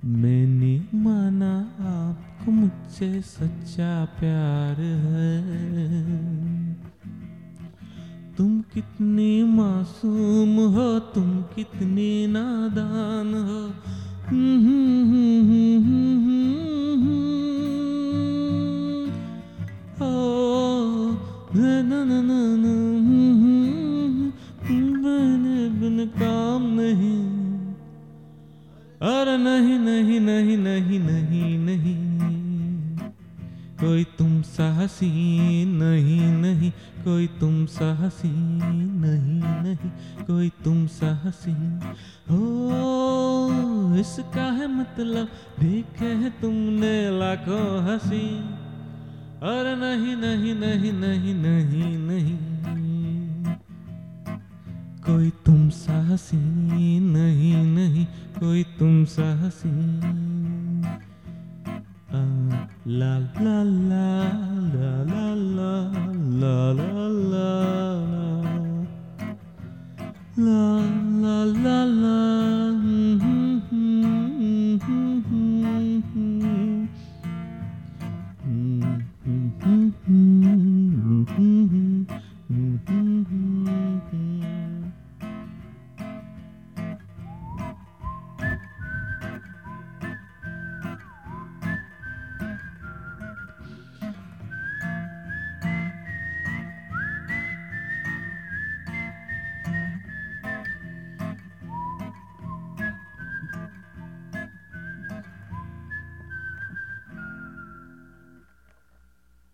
मैंने माना आपको मुझसे सच्चा प्यार है। तुम कितनी मासूम हो, तुम कितनी नादान हो। ओ ना ना ना ना, मैंने बिन काम नहीं। अरे नहीं नहीं नहीं नहीं नहीं नहीं, कोई तुम सा हसीन नहीं नहीं, कोई तुम सा हसीन नहीं नहीं, कोई तुम सा हसीन हो। इसका है मतलब देखे है तुमने लाखों हसीन। अरे नहीं नहीं नहीं नहीं नहीं नहीं, कोई तुम सा हसीन नहीं नहीं, कोई तुम सा हसीन। ला ला ला।